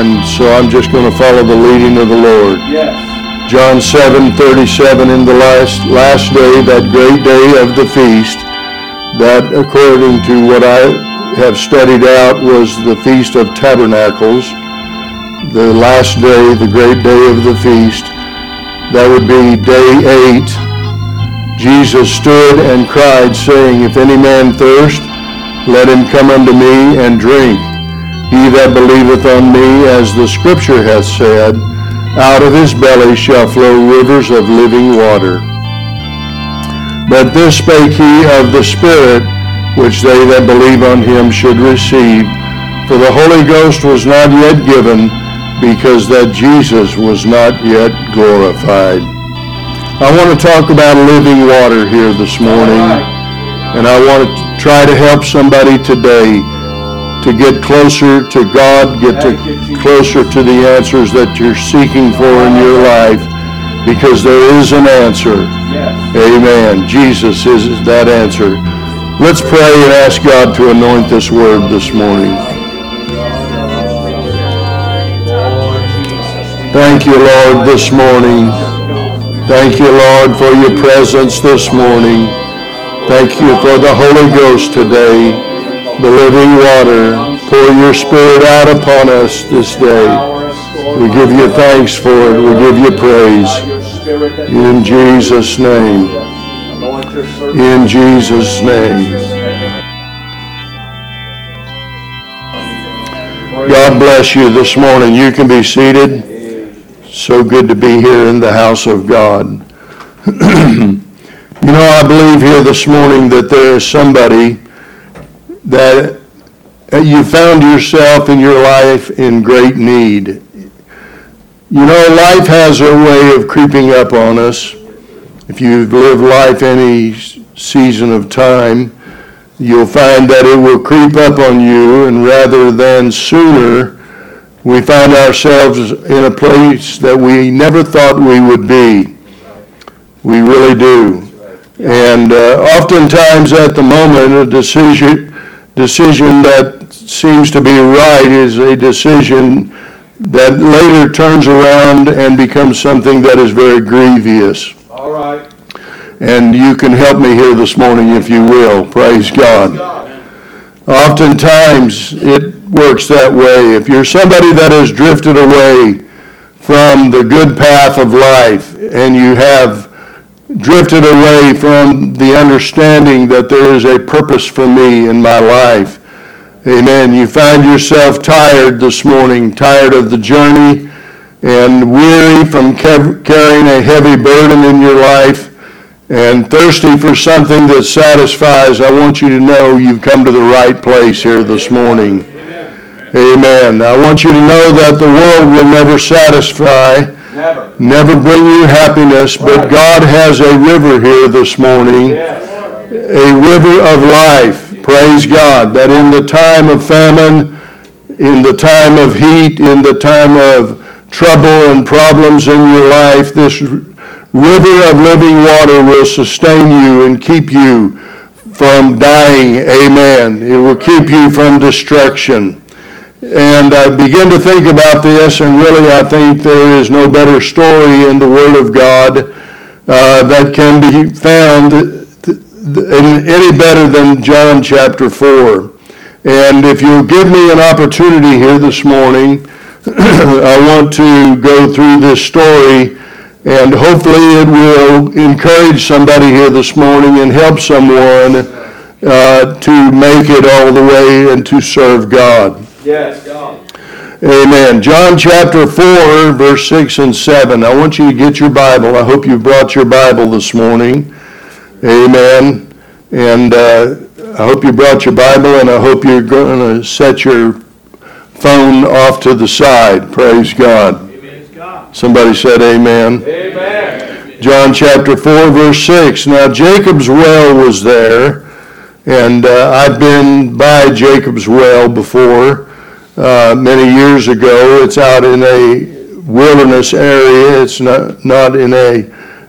and so I'm just going to follow the leading of the Lord. Yes. John 7:37, in the last day, that great day of the feast, that according to what I have studied out was the Feast of Tabernacles, the last day, the great day of the feast, that would be day 8. Jesus stood and cried, saying, If any man thirst, let him come unto me and drink. He that believeth on me, as the Scripture hath said, out of his belly shall flow rivers of living water. But this spake he of the Spirit, which they that believe on him should receive. For the Holy Ghost was not yet given, because that Jesus was not yet glorified. I want to talk about living water here this morning, and I want to try to help somebody today to get closer to God, get closer to the answers that you're seeking for in your life, because there is an answer. Amen. Jesus is that answer. Let's pray and ask God to anoint this word this morning. Thank you, Lord, this morning. Thank you, Lord, for your presence this morning. Thank you for the Holy Ghost today, the living water. Pour your Spirit out upon us this day. We give you thanks for it. We give you praise. In Jesus' name. In Jesus' name. God bless you this morning. You can be seated. So good to be here in the house of God. You know, I believe here this morning that there is somebody that you found yourself in your life in great need. You know, life has a way of creeping up on us. If you've lived life any season of time, you'll find that it will creep up on you, and rather than sooner, we find ourselves in a place that we never thought we would be. We really do. And oftentimes at the moment, a decision that seems to be right is a decision that later turns around and becomes something that is very grievous. All right. And you can help me here this morning if you will. Praise God. Oftentimes it works that way. If you're somebody that has drifted away from the good path of life, and you have drifted away from the understanding that there is a purpose for me in my life, amen, you find yourself tired this morning, tired of the journey, and weary from carrying a heavy burden in your life, and thirsty for something that satisfies, I want you to know you've come to the right place here this morning. Amen. I want you to know that the world will never satisfy, never bring you happiness, but God has a river here this morning, a river of life. Praise God, that in the time of famine, in the time of heat, in the time of trouble and problems in your life, this river of living water will sustain you and keep you from dying. Amen. It will keep you from destruction. And I begin to think about this, and really I think there is no better story in the Word of God that can be found any better than John chapter 4. And if you'll give me an opportunity here this morning, I want to go through this story, and hopefully it will encourage somebody here this morning and help someone to make it all the way and to serve God. Yes, God. Amen. John chapter 4, verse 6 and 7. I want you to get your Bible. I hope you brought your Bible this morning. Amen. And I hope you brought your Bible, and I hope you're going to set your phone off to the side. Praise God. Amen. Somebody said amen. Amen. John chapter 4, verse 6. Now Jacob's well was there, and I've been by Jacob's well before. Many years ago. It's out in a wilderness area. It's not in a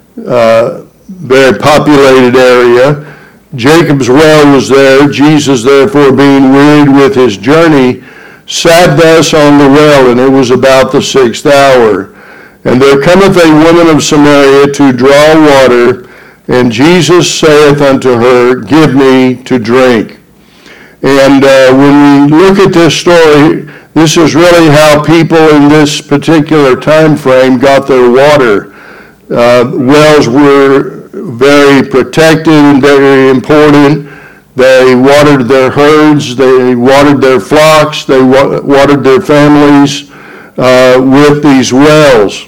very populated area. Jacob's well was there. Jesus, therefore, being wearied with his journey, sat thus on the well, and it was about the 6th hour. And there cometh a woman of Samaria to draw water, and Jesus saith unto her, Give me to drink. And when we look at this story, this is really how people in this particular time frame got their water. Wells were very protected and very important. They watered their herds, they watered their flocks, they watered their families with these wells.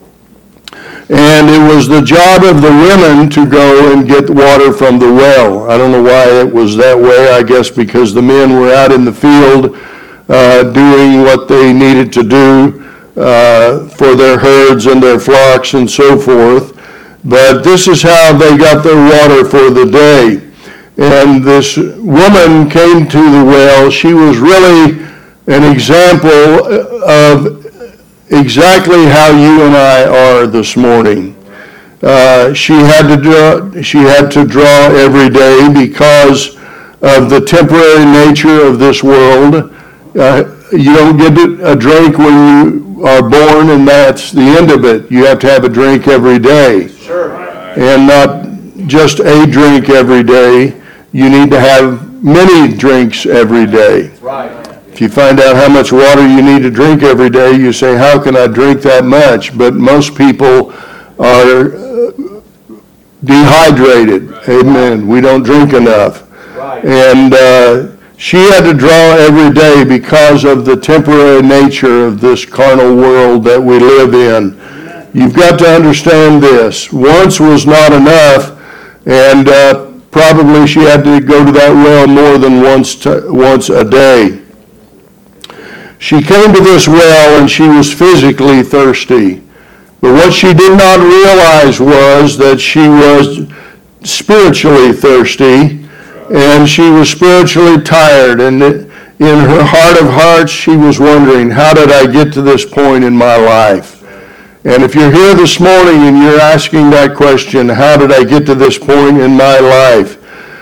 And it was the job of the women to go and get water from the well. I don't know why it was that way. I guess because the men were out in the field doing what they needed to do for their herds and their flocks and so forth. But this is how they got their water for the day. And this woman came to the well. She was really an example of exactly how you and I are this morning. She had to draw every day because of the temporary nature of this world. You don't get a drink when you are born, and that's the end of it. You have to have a drink every day. Sure. And not just a drink every day. You need to have many drinks every day. Right. If you find out how much water you need to drink every day, you say, how can I drink that much? But most people are dehydrated. Right. Amen. We don't drink enough. Right. And she had to draw every day because of the temporary nature of this carnal world that we live in. You've got to understand this. Once was not enough, and probably she had to go to that well more than once a day. She came to this well and she was physically thirsty. But what she did not realize was that she was spiritually thirsty and she was spiritually tired. And in her heart of hearts, she was wondering, how did I get to this point in my life? And if you're here this morning and you're asking that question, how did I get to this point in my life?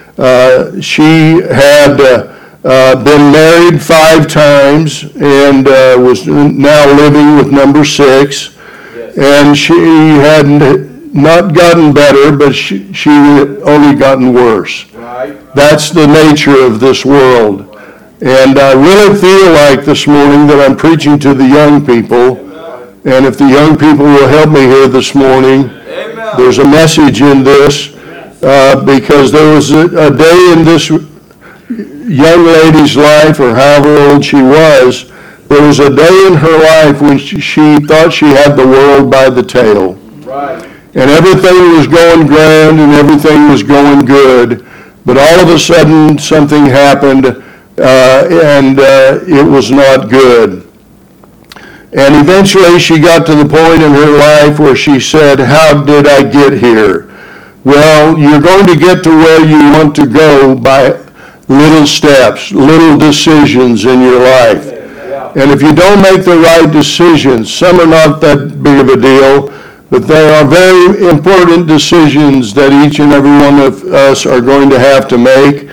She had been married 5 times and was now living with number 6. Yes. And she had not gotten better, but she had only gotten worse. Right. That's the nature of this world. And I really feel like this morning that I'm preaching to the young people. And if the young people will help me here this morning, amen, there's a message in this because there was a day in this young lady's life, or however old she was, there was a day in her life when she thought she had the world by the tail. Right. And everything was going grand and everything was going good. But all of a sudden something happened and it was not good. And eventually she got to the point in her life where she said, how did I get here? Well, you're going to get to where you want to go by little steps, little decisions in your life. And if you don't make the right decisions, some are not that big of a deal, but there are very important decisions that each and every one of us are going to have to make.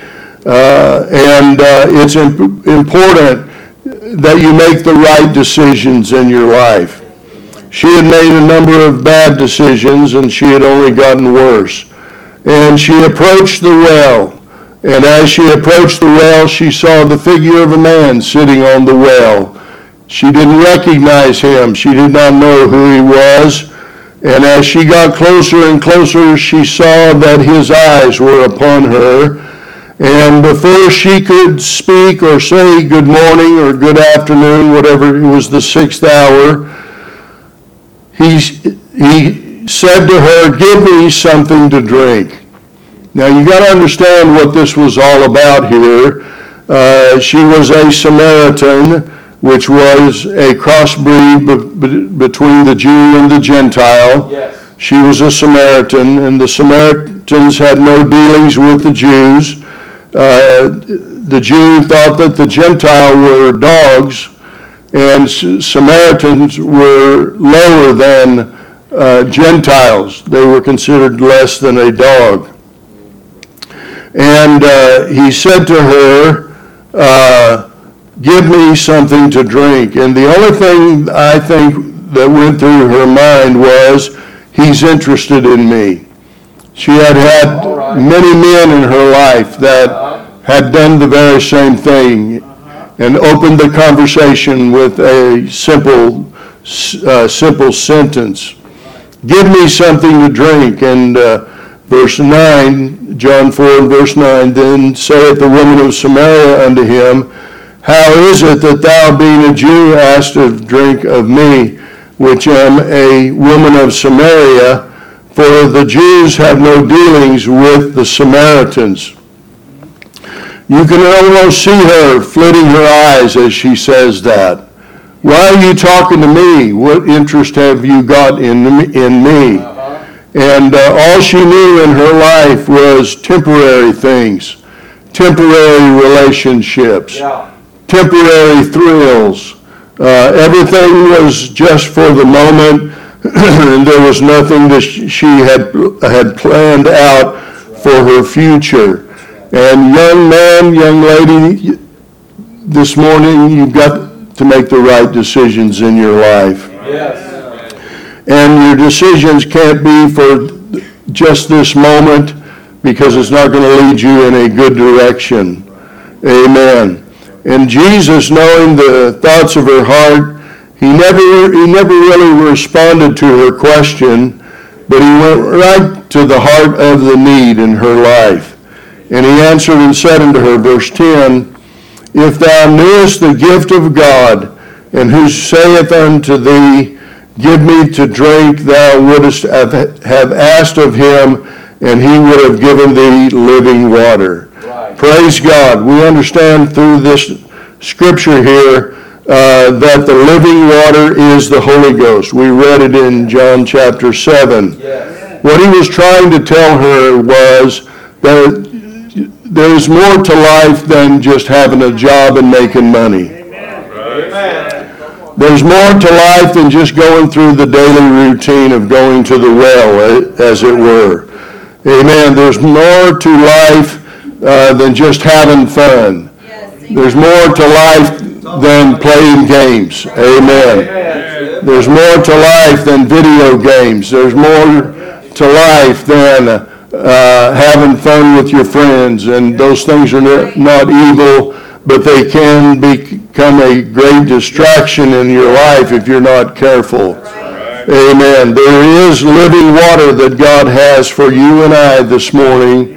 It's important that you make the right decisions in your life. She had made a number of bad decisions and she had only gotten worse. And she approached the well. And as she approached the well, she saw the figure of a man sitting on the well. She didn't recognize him. She did not know who he was. And as she got closer and closer, she saw that his eyes were upon her. And before she could speak or say good morning or good afternoon, whatever, it was the 6th hour, he said to her, give me something to drink. Now you got to understand what this was all about here. She was a Samaritan, which was a crossbreed between the Jew and the Gentile. Yes. She was a Samaritan, and the Samaritans had no dealings with the Jews. The Jew thought that the Gentile were dogs, and Samaritans were lower than Gentiles. They were considered less than a dog. And he said to her, give me something to drink. And the only thing I think that went through her mind was, he's interested in me. She had many men in her life that had done the very same thing and opened the conversation with a simple sentence. Give me something to drink. And verse 9, John 4 and verse 9, then saith the woman of Samaria unto him, how is it that thou, being a Jew, askest of drink of me, which am a woman of Samaria? For the Jews have no dealings with the Samaritans. You can almost see her flitting her eyes as she says that. Why are you talking to me? What interest have you got in me? And all she knew in her life was temporary things, temporary relationships, temporary thrills. Everything was just for the moment, and there was nothing that she had planned out for her future. And young man, young lady, this morning you've got to make the right decisions in your life. Yes. And your decisions can't be for just this moment, because it's not going to lead you in a good direction. Amen. And Jesus, knowing the thoughts of her heart, he never really responded to her question, but he went right to the heart of the need in her life. And he answered and said unto her, verse 10, if thou knewest the gift of God, and who saith unto thee, give me to drink, thou wouldest have asked of him, and he would have given thee living water. Right. Praise God. We understand through this scripture here that the living water is the Holy Ghost. We read it in John chapter 7. Yes. What he was trying to tell her was that there's more to life than just having a job and making money. Amen. There's more to life than just going through the daily routine of going to the well, as it were. Amen. There's more to life than just having fun. There's more to life than playing games. Amen. There's more to life than video games. There's more to life than having fun with your friends. And those things are not evil, but they can become a great distraction in your life if you're not careful. Amen. There is living water that God has for you and I this morning.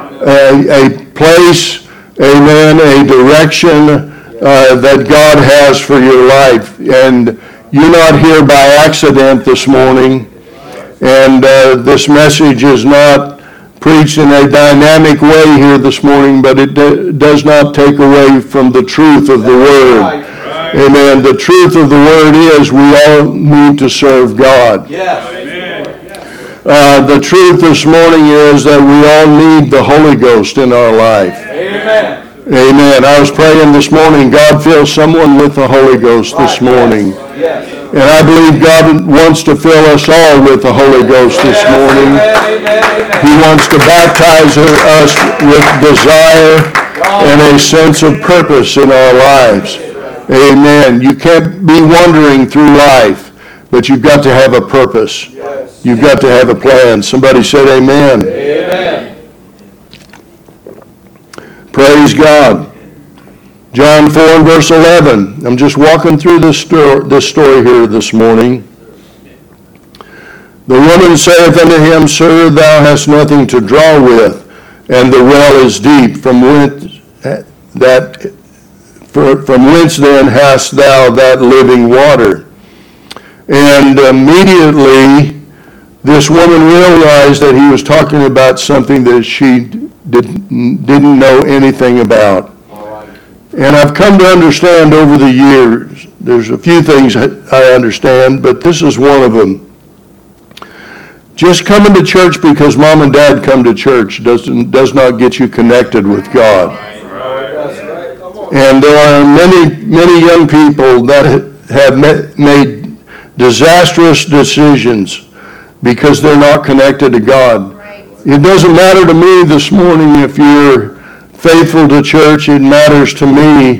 A place, amen, a direction that God has for your life. And you're not here by accident this morning. And this message is not preached in a dynamic way here this morning, but it does not take away from the truth of the Word. Amen. The truth of the Word is we all need to serve God. Yes. The truth this morning is that we all need the Holy Ghost in our life. Amen. Amen. I was praying this morning, God fill someone with the Holy Ghost this morning. Yes. And I believe God wants to fill us all with the Holy Ghost this morning. He wants to baptize us with desire and a sense of purpose in our lives. Amen. You can't be wandering through life, but you've got to have a purpose. You've got to have a plan. Somebody said amen. Amen. Praise God. John 4 and verse 11. I'm just walking through this story here this morning. The woman saith unto him, Sir, thou hast nothing to draw with, and the well is deep. From whence then hast thou that living water? And immediately this woman realized that he was talking about something that she didn't know anything about. And I've come to understand over the years, there's a few things I understand, but this is one of them. Just coming to church because mom and dad come to church does not get you connected with God. And there are many young people that have made disastrous decisions because they're not connected to God. It doesn't matter to me this morning if you're faithful to church. It matters to me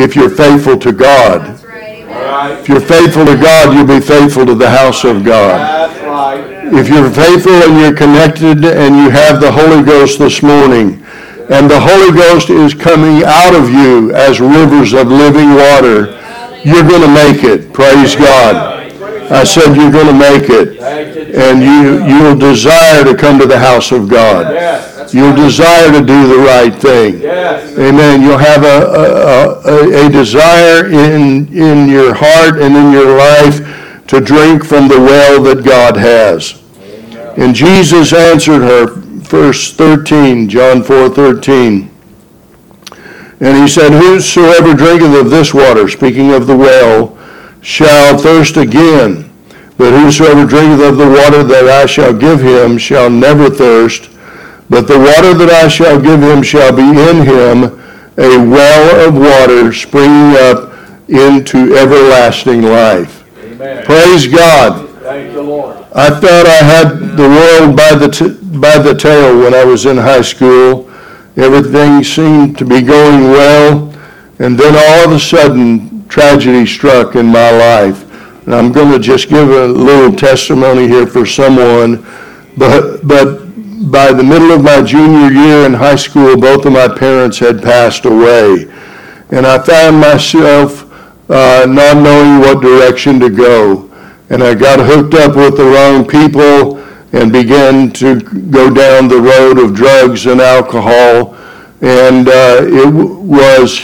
if you're faithful to God. That's right. Right. If you're faithful to God, you'll be faithful to the house of God. That's right. If you're faithful and you're connected and you have the Holy Ghost this morning, and the Holy Ghost is coming out of you as rivers of living water, you're going to make it. Praise God. I said you're going to make it. Thank you, Jesus. And you'll desire to come to the house of God. Yes. That's You'll right. desire to do the right thing. Yes. Amen. You'll have a desire in your heart and in your life to drink from the well that God has. And Jesus answered her, verse 13, John 4:13. And he said, whosoever drinketh of this water, speaking of the well, shall thirst again. But whosoever drinketh of the water that I shall give him shall never thirst. But the water that I shall give him shall be in him a well of water springing up into everlasting life. Amen. Praise God. Thank you, Lord. I thought I had the world by the tail when I was in high school. Everything seemed to be going well. And then all of a sudden, tragedy struck in my life. And I'm going to just give a little testimony here for someone. But by the middle of my junior year in high school, both of my parents had passed away. And I found myself not knowing what direction to go. And I got hooked up with the wrong people and began to go down the road of drugs and alcohol. And it was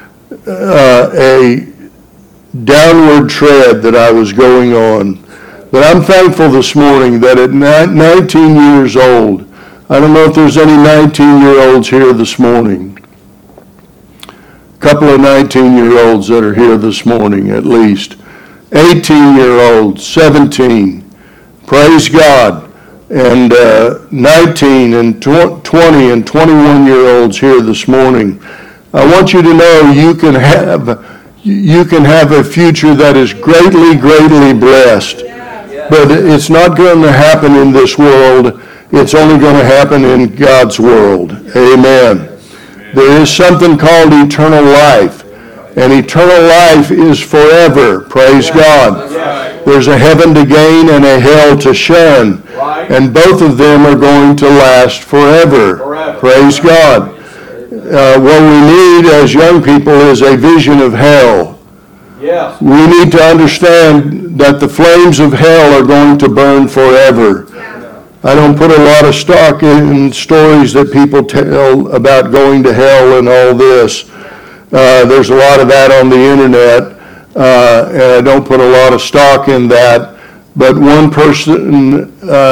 a downward tread that I was going on. But I'm thankful this morning that at 19 years old, I don't know if there's any 19-year-olds here this morning. A couple of 19-year-olds that are here this morning at least. 18-year-olds, 17, praise God, and 19 and 20 and 21-year-olds here this morning. I want you to know you can have a future that is greatly, greatly blessed. But it's not going to happen in this world. It's only going to happen in God's world. Amen. There is something called eternal life. And eternal life is forever. Praise God. There's a heaven to gain and a hell to shun. And both of them are going to last forever. Praise God. What we need as young people is a vision of hell. Yes. We need to understand that the flames of hell are going to burn forever. I don't put a lot of stock in stories that people tell about going to hell and all this. There's a lot of that on the internet, and I don't put a lot of stock in that. But one person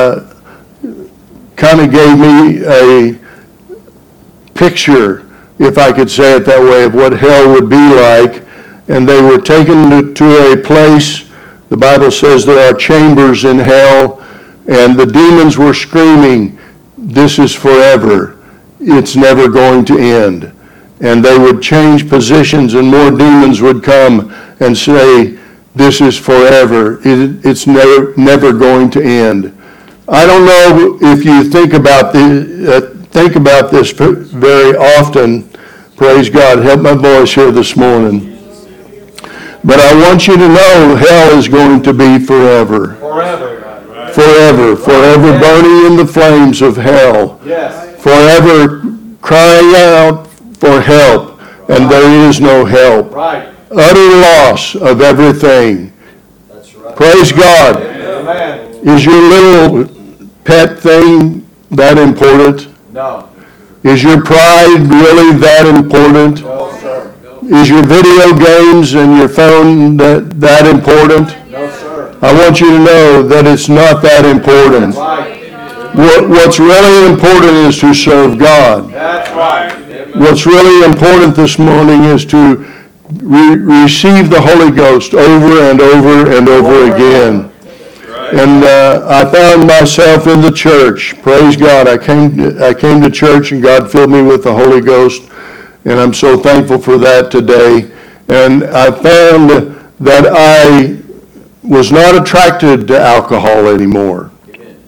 kind of gave me a picture, if I could say it that way, of what hell would be like. And they were taken to a place, the Bible says there are chambers in hell, and the demons were screaming, "This is forever. It's never going to end." And they would change positions, and more demons would come and say, "This is forever. It's never going to end." I don't know if you think about this very often. Praise God. Help my voice here this morning. But I want you to know hell is going to be forever. Forever. Forever. Forever burning in the flames of hell. Yes. Forever crying out for help, and there is no help. Right. Utter loss of everything. That's right. Praise God. Amen. Is your little pet thing that important? No. Is your pride really that important? No, sir. Is your video games and your phone that important? No, sir. I want you to know that it's not that important. Right. What's really important is to serve God. That's right. What's really important this morning is to receive the Holy Ghost over and over and over again. And I found myself in the church. Praise God. I came to church and God filled me with the Holy Ghost. And I'm so thankful for that today. And I found that I was not attracted to alcohol anymore.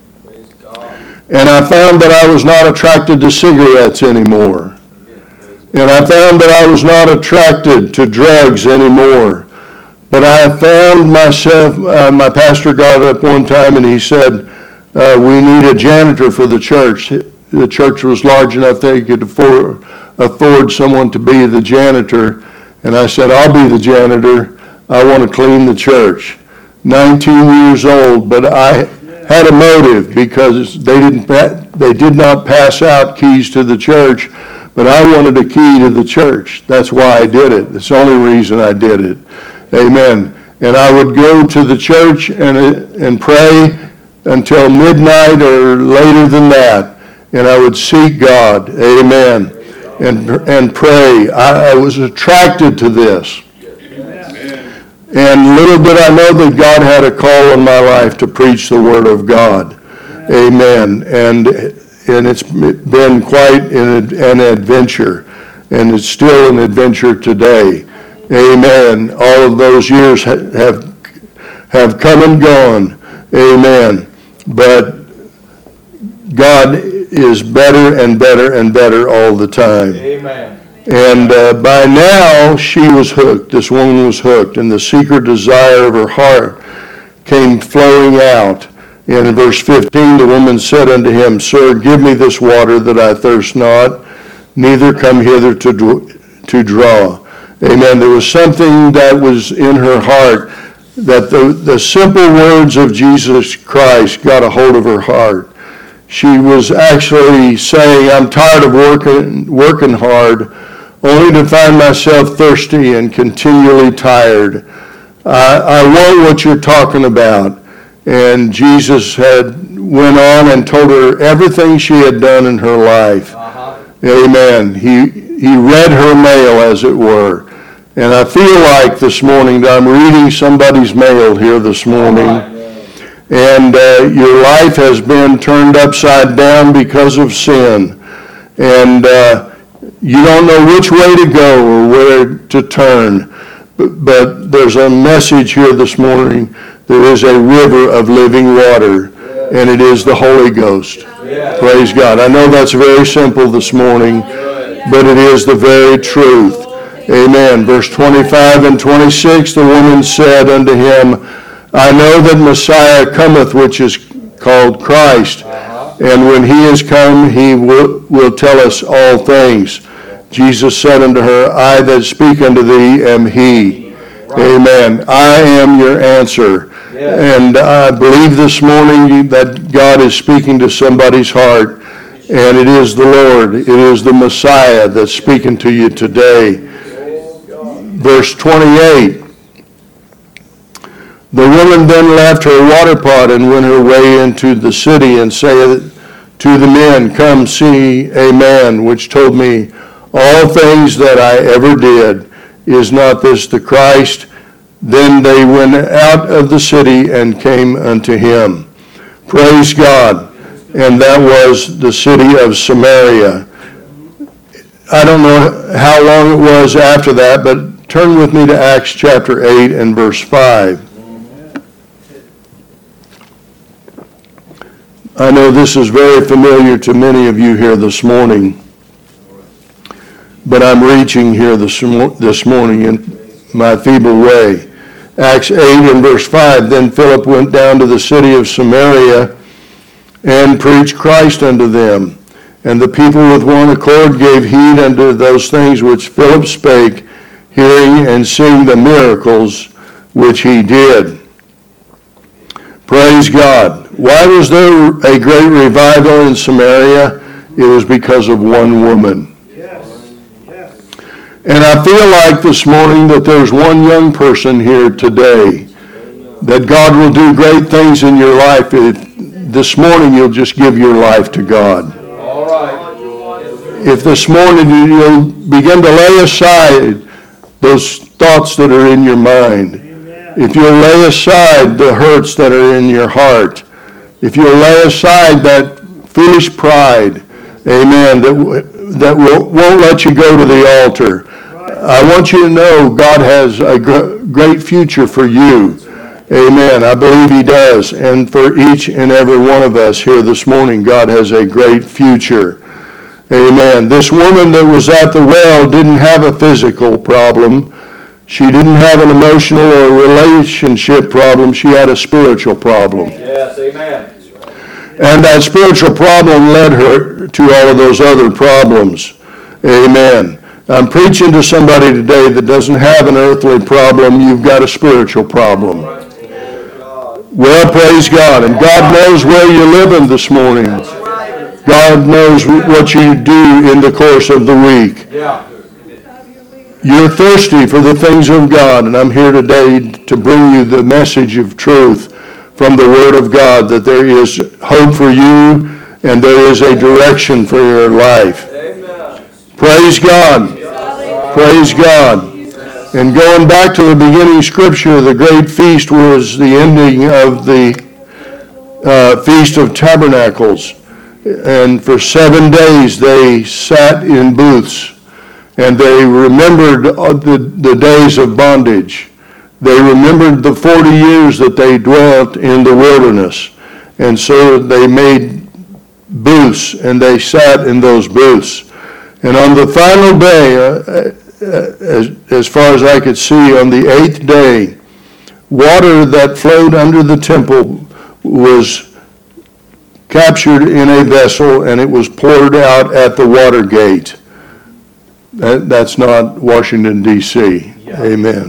And I found that I was not attracted to cigarettes anymore. And I found that I was not attracted to drugs anymore. But I found myself, my pastor got up one time and he said, we need a janitor for the church. The church was large enough they could afford someone to be the janitor. And I said, I'll be the janitor. I want to clean the church. 19 years old, but I had a motive because they did not pass out keys to the church, but I wanted a key to the church. That's why I did it. It's the only reason I did it. Amen. And I would go to the church and pray until midnight or later than that, and I would seek God. Amen. And pray. I was attracted to this. And little did I know that God had a call in my life to preach the Word of God. Amen. And it's been quite an adventure, and it's still an adventure today. Amen. All of those years have come and gone. Amen. But God is better and better and better all the time. Amen. And by now, she was hooked. This woman was hooked, and the secret desire of her heart came flowing out. And in verse 15, the woman said unto him, Sir, give me this water that I thirst not, neither come hither to draw. Amen. There was something that was in her heart, that the simple words of Jesus Christ got a hold of her heart. She was actually saying, I'm tired of working hard, only to find myself thirsty and continually tired. I want what you're talking about. And Jesus went on and told her everything she had done in her life. Amen. He read her mail, as it were. And I feel like this morning that I'm reading somebody's mail here this morning. And your life has been turned upside down because of sin. And you don't know which way to go or where to turn. But there's a message here this morning. There is a river of living water, and it is the Holy Ghost. Praise God. I know that's very simple this morning, but it is the very truth. Amen. Verse 25 and 26, the woman said unto him, I know that Messiah cometh, which is called Christ. And when he is come, he will tell us all things. Jesus said unto her, I that speak unto thee am he. Amen. I am your answer. And I believe this morning that God is speaking to somebody's heart. And it is the Lord. It is the Messiah that's speaking to you today. Verse 28. The woman then left her water pot and went her way into the city and said to the men, Come see a man which told me all things that I ever did. Is not this the Christ? Then they went out of the city and came unto him. Praise God. And that was the city of Samaria. I don't know how long it was after that, but turn with me to Acts chapter 8 and verse 5. I know this is very familiar to many of you here this morning, but I'm reaching here this morning in my feeble way. Acts 8 and verse 5, Then Philip went down to the city of Samaria and preached Christ unto them. And the people with one accord gave heed unto those things which Philip spake, hearing and seeing the miracles which he did. Praise God. Why was there a great revival in Samaria? It was because of one woman. And I feel like this morning that there's one young person here today that God will do great things in your life if this morning you'll just give your life to God. All right. If this morning you'll begin to lay aside those thoughts that are in your mind. If you'll lay aside the hurts that are in your heart. If you'll lay aside that foolish pride, amen, that won't let you go to the altar. I want you to know God has a great future for you. Amen. I believe he does. And for each and every one of us here this morning, God has a great future. Amen. This woman that was at the well didn't have a physical problem. She didn't have an emotional or relationship problem. She had a spiritual problem. Yes, amen. And that spiritual problem led her to all of those other problems. Amen. I'm preaching to somebody today that doesn't have an earthly problem. You've got a spiritual problem. Well, praise God. And God knows where you're living this morning. God knows what you do in the course of the week. Yeah. You're thirsty for the things of God, and I'm here today to bring you the message of truth from the Word of God, that there is hope for you and there is a direction for your life. Amen. Praise God. Praise God. And going back to the beginning scripture, the great feast was the ending of the Feast of Tabernacles. And for 7 days they sat in booths, and they remembered the days of bondage. They remembered the 40 years that they dwelt in the wilderness. And so they made booths, and they sat in those booths. And on the final day, as far as I could see, on the 8th day, water that flowed under the temple was captured in a vessel, and it was poured out at the water gate. That's not Washington, D.C. Yeah. Amen.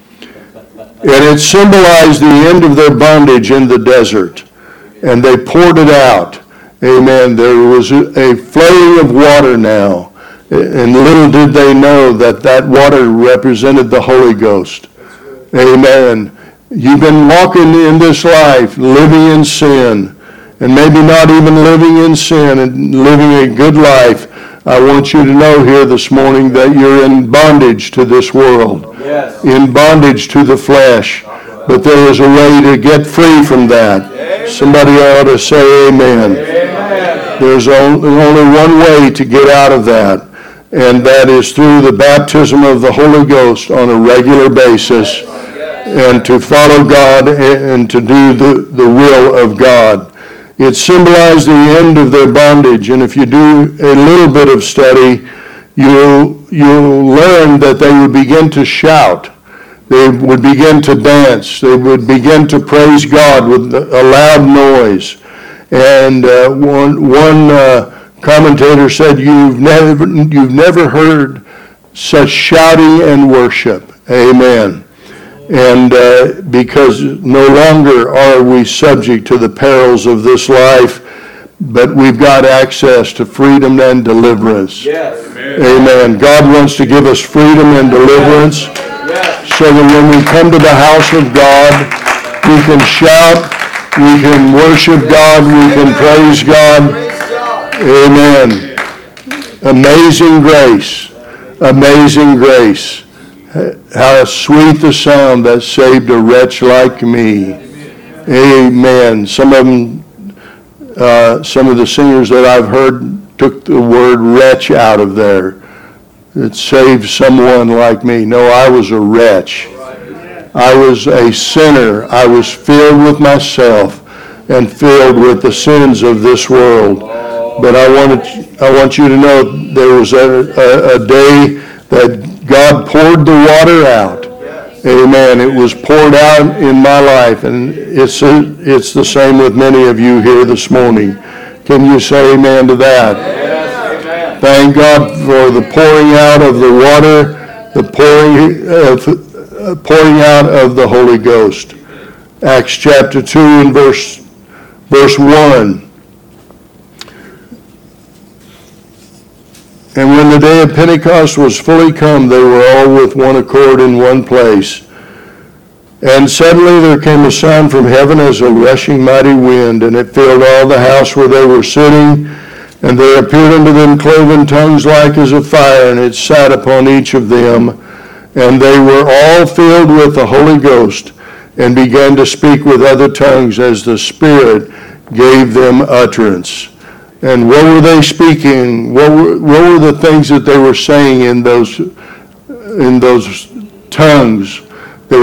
And it symbolized the end of their bondage in the desert. And they poured it out. Amen. There was a flowing of water now. And little did they know that that water represented the Holy Ghost. Amen. You've been walking in this life, living in sin, and maybe not even living in sin and living a good life. I want you to know here this morning that you're in bondage to this world, yes, in bondage to the flesh. But there is a way to get free from that. Amen. Somebody ought to say amen. Amen. There's only one way to get out of that, and that is through the baptism of the Holy Ghost on a regular basis, and to follow God and to do the will of God. It symbolized the end of their bondage, and if you do a little bit of study, you'll learn that they would begin to shout. They would begin to dance. They would begin to praise God with a loud noise. And one commentator said, "You've never heard such shouting and worship." Amen. And because no longer are we subject to the perils of this life, but we've got access to freedom and deliverance. Yes. Amen. God wants to give us freedom and deliverance, yes, so that when we come to the house of God, we can shout, we can worship God, we can praise God. Amen. Amazing grace. Amazing grace. How sweet the sound that saved a wretch like me. Amen. Some of the singers that I've heard took the word wretch out of there. It saved someone like me. No, I was a wretch. I was a sinner. I was filled with myself and filled with the sins of this world. But I want you to know there was a day that God poured the water out. Amen. It was poured out in my life, and it's the same with many of you here this morning. Can you say amen to that? Yes, amen. Thank God for the pouring out of the water, the pouring out of the Holy Ghost. Acts chapter 2 and verse 1. And when the day of Pentecost was fully come, they were all with one accord in one place. And suddenly there came a sound from heaven as a rushing mighty wind, and it filled all the house where they were sitting. And there appeared unto them cloven tongues like as of fire, and it sat upon each of them. And they were all filled with the Holy Ghost, and began to speak with other tongues as the Spirit gave them utterance. And what were they speaking? What were the things that they were saying in those tongues? They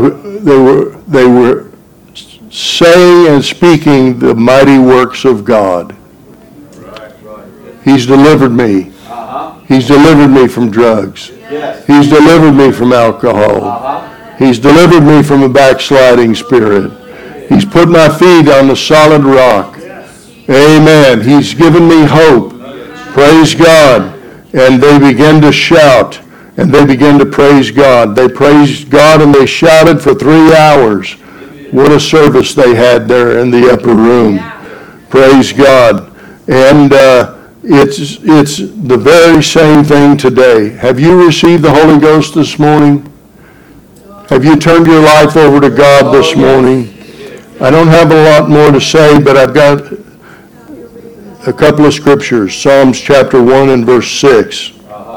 were saying and speaking the mighty works of God. He's delivered me. He's delivered me from drugs. Yes. He's delivered me from alcohol. He's delivered me from a backsliding spirit. He's put my feet on the solid rock. Amen. He's given me hope. Praise God. And they began to shout, and they began to praise God. They praised God, and they shouted for 3 hours. What a service they had there in the upper room. Praise God. And it's the very same thing today. Have you received the Holy Ghost this morning? Have you turned your life over to God this morning? I don't have a lot more to say, but I've got a couple of scriptures. Psalms chapter 1 and verse 6.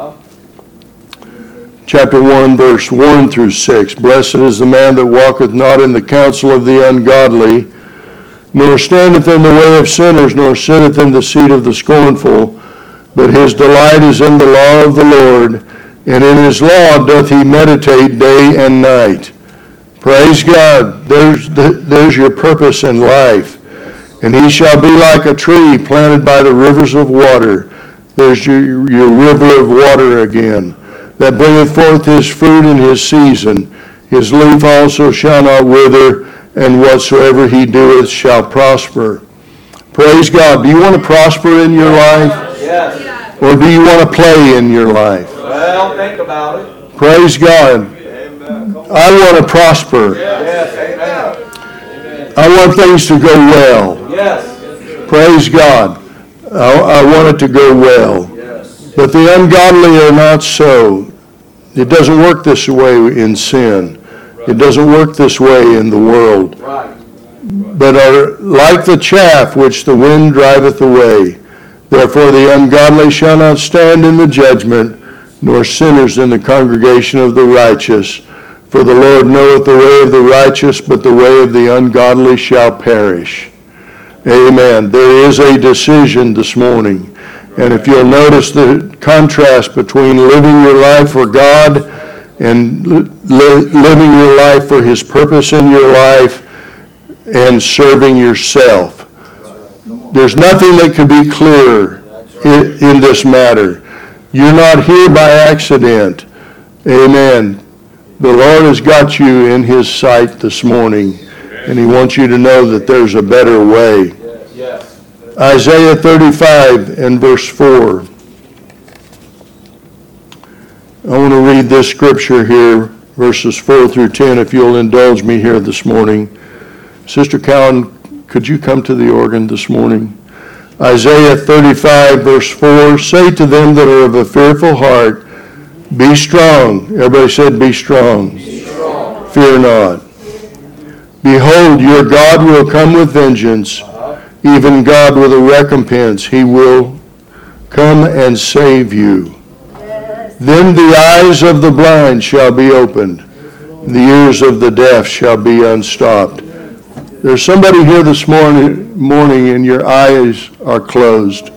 Chapter 1, verse 1 through 6. Blessed is the man that walketh not in the counsel of the ungodly, nor standeth in the way of sinners, nor sitteth in the seat of the scornful. But his delight is in the law of the Lord, and in his law doth he meditate day and night. Praise God. There's your purpose in life. And he shall be like a tree planted by the rivers of water. There's your river of water again, that bringeth forth his fruit in his season. His leaf also shall not wither, and whatsoever he doeth shall prosper. Praise God. Do you want to prosper in your life? Yes. Or do you want to play in your life? Well, think about it. Praise God. I want to prosper. Yes. Amen. I want things to go well. Yes. Praise God. I want it to go well. Yes. But the ungodly are not so. It doesn't work this way in sin. It doesn't work this way in the world. Right. But are like the chaff which the wind driveth away. Therefore the ungodly shall not stand in the judgment, nor sinners in the congregation of the righteous. For the Lord knoweth the way of the righteous, but the way of the ungodly shall perish. Amen. There is a decision this morning. And if you'll notice the contrast between living your life for God and living your life for his purpose in your life and serving yourself. There's nothing that could be clearer in this matter. You're not here by accident. Amen. The Lord has got you in his sight this morning, and he wants you to know that there's a better way. Yes. Isaiah 35 and verse 4. I want to read this scripture here, verses 4 through 10, if you'll indulge me here this morning. Sister Cowan, could you come to the organ this morning? Isaiah 35, verse 4, say to them that are of a fearful heart, be strong. Everybody said, be strong. Be strong. Fear not. Behold, your God will come with vengeance, even God with a recompense. He will come and save you. Then the eyes of the blind shall be opened. The ears of the deaf shall be unstopped. There's somebody here this morning and your eyes are closed.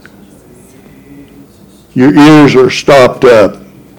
Your ears are stopped up.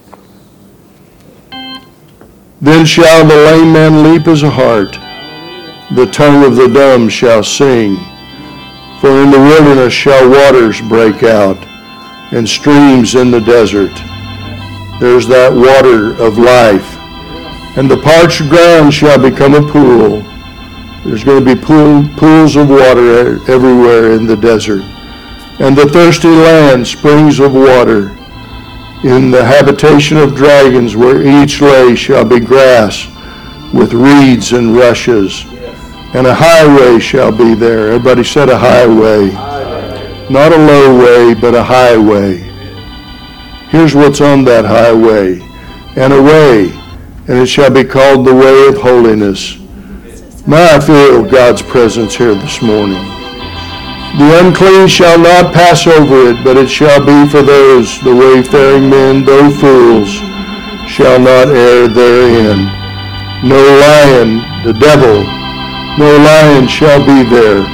Then shall the lame man leap as a hart. The tongue of the dumb shall sing. For in the wilderness shall waters break out, and streams in the desert. There's that water of life. And the parched ground shall become a pool. There's going to be pools of water everywhere in the desert. And the thirsty land, springs of water. In the habitation of dragons, where each lay shall be grass, with reeds and rushes. And a highway shall be there. Everybody said a highway. Not a low way, but a highway. Here's what's on that highway. And a way, and it shall be called the way of holiness. May I feel God's presence here this morning. The unclean shall not pass over it, but it shall be for those, the wayfaring men, though fools, shall not err therein. No lion, the devil, no lion shall be there,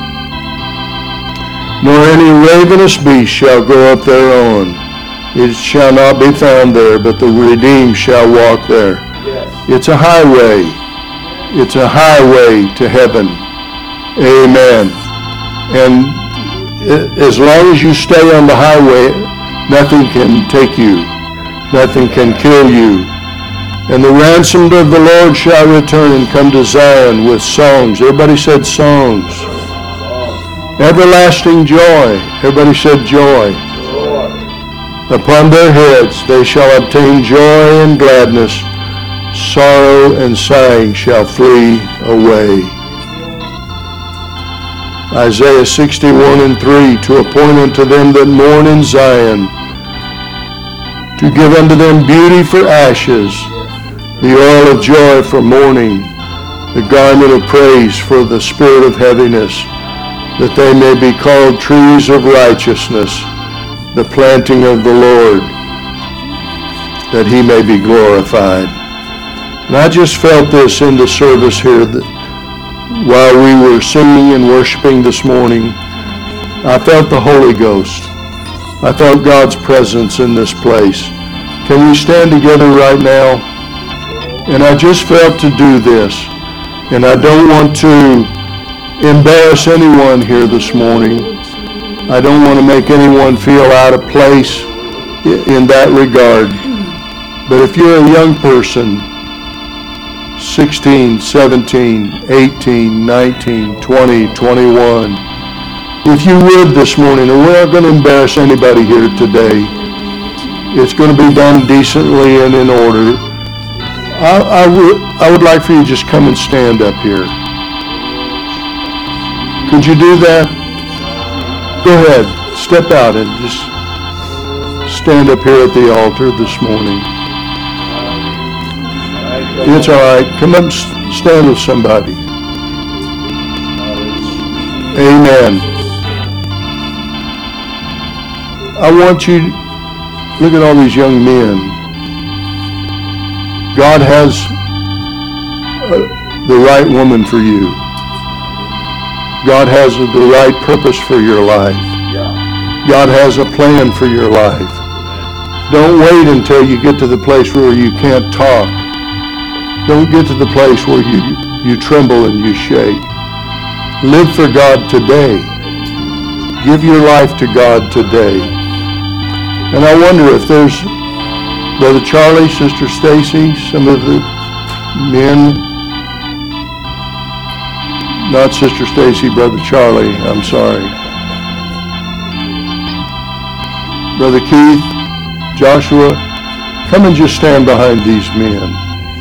nor any ravenous beast shall go up thereon. It shall not be found there, but the redeemed shall walk there. Yes. It's a highway. It's a highway to heaven. Amen. And as long as you stay on the highway, nothing can take you. Nothing can kill you. And the ransomed of the Lord shall return and come to Zion with songs. Everybody said songs. Everlasting joy. Everybody said joy. Upon their heads they shall obtain joy and gladness. Sorrow and sighing shall flee away. Isaiah 61:3, to appoint unto them that mourn in Zion, to give unto them beauty for ashes, the oil of joy for mourning, the garment of praise for the spirit of heaviness, that they may be called trees of righteousness, the planting of the Lord, that he may be glorified. And I just felt this in the service here that while we were singing and worshiping this morning. I felt the Holy Ghost. I felt God's presence in this place. Can we stand together right now? And I just felt to do this. And I don't want to embarrass anyone here this morning. I don't want to make anyone feel out of place in that regard. But if you're a young person, 16, 17, 18, 19, 20, 21, if you would this morning, and we're not going to embarrass anybody here today. It's going to be done decently and in order. I would like for you to just come and stand up here. Could you do that? Go ahead. Step out and just stand up here at the altar this morning. It's all right. Come up and stand with somebody. Amen. I want you, look at all these young men. God has the right woman for you. God has the right purpose for your life. God has a plan for your life. Don't wait until you get to the place where you can't talk. Don't get to the place where you tremble and you shake. Live for God today. Give your life to God today. And I wonder if there's Brother Charlie, Sister Stacy, some of the men, not Sister Stacy, Brother Charlie, I'm sorry. Brother Keith, Joshua, come and just stand behind these men.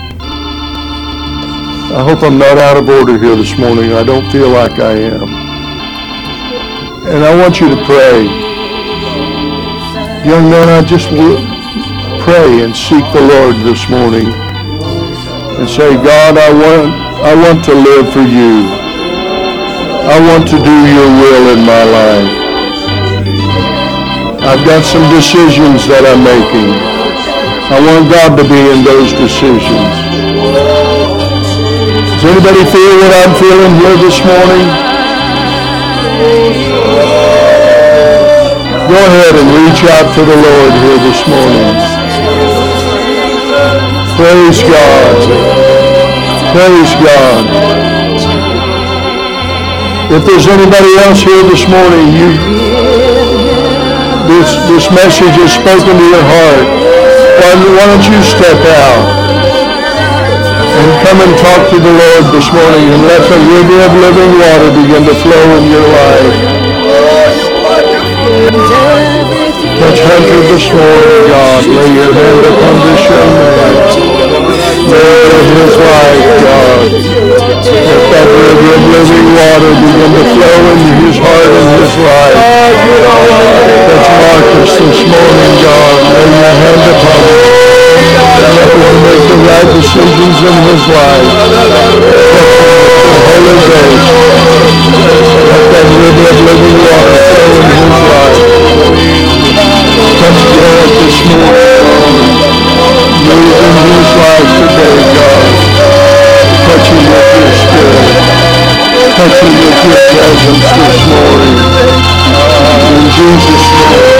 I hope I'm not out of order here this morning. I don't feel like I am. And I want you to pray. Young man, I just pray and seek the Lord this morning and say, God, I want to live for you. I want to do your will in my life. I've got some decisions that I'm making. I want God to be in those decisions. Does anybody feel what I'm feeling here this morning? Go ahead and reach out to the Lord here this morning. Praise God. Praise God. If there's anybody else here this morning, this message is spoken to your heart, why don't you step out and come and talk to the Lord this morning and let the river of living water begin to flow in your life. Touch Hunter this morning, God. Lay your hand upon this young man. Lord, his life, God. Let that river of living water begin to flow into his heart and his life. Touch Marcus this morning, God. Lay your hand upon him. Let him make the right decisions in his life. The Holy Ghost. Let that river of living water flow in his life. Touch God this morning. Move in his life today, God. Touch him with your spirit. Touch him with your presence this morning. In Jesus' name.